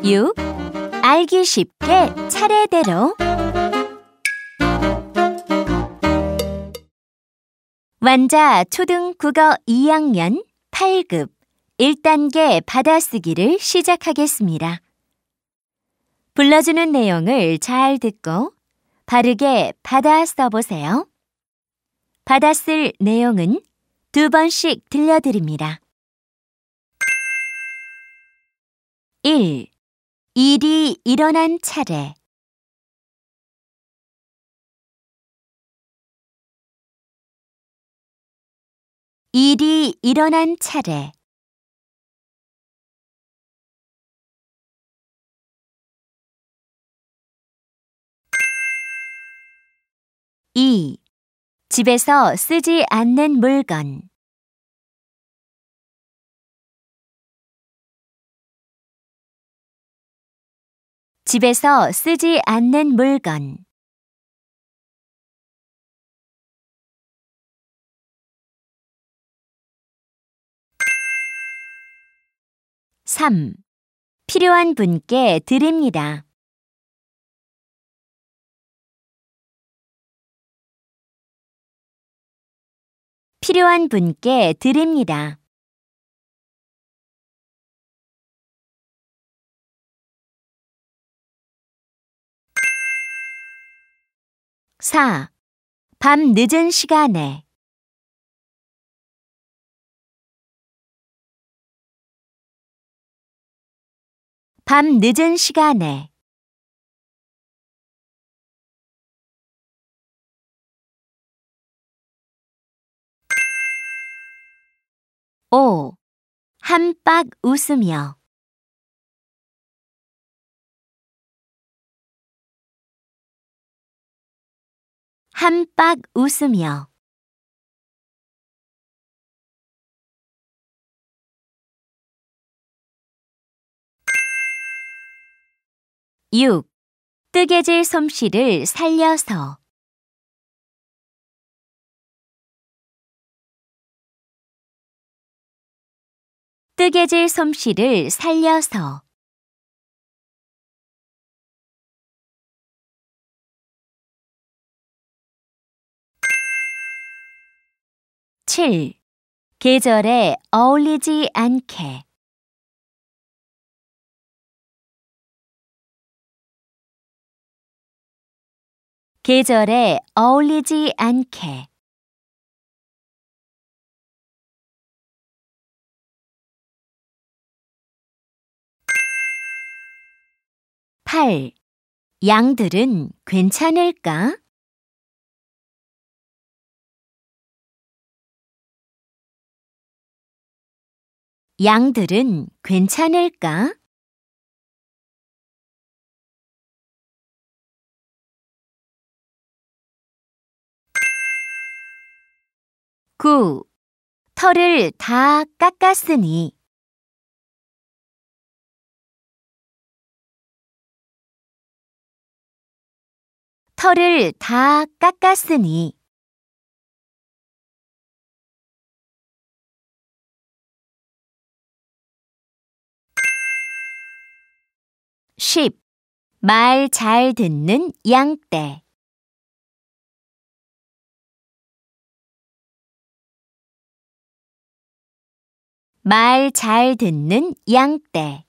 6. 알기 쉽게 차례대로. 완자 초등국어 2학년 8급 1단계 받아쓰기를 시작하겠습니다. 불러주는 내용을 잘 듣고 바르게 받아 써보세요. 받아쓸 내용은 2번씩 들려드립니다. 1. 일이 일어난 차례. 일이 일어난 차례. 2. 집에서 쓰지 않는 물건. 집에서 쓰지 않는 물건. 3. 필요한 분께 드립니다. 필요한 분께 드립니다. 4. 밤 늦은 시간에. 밤 늦은 시간에. 5. 한박 웃으며. 한박 웃으며. 6. 뜨개질 솜씨를 살려서. 뜨개질 솜씨를 살려서. 7. 계절에 어울리지 않게. 계절에 어울리지 않게. 8. 양들은 괜찮을까? 양들은 괜찮을까? 9. 털을 다 깎았으니. 털을 다 깎았으니. 10. 말 잘 듣는 양떼. 말 잘 듣는 양떼.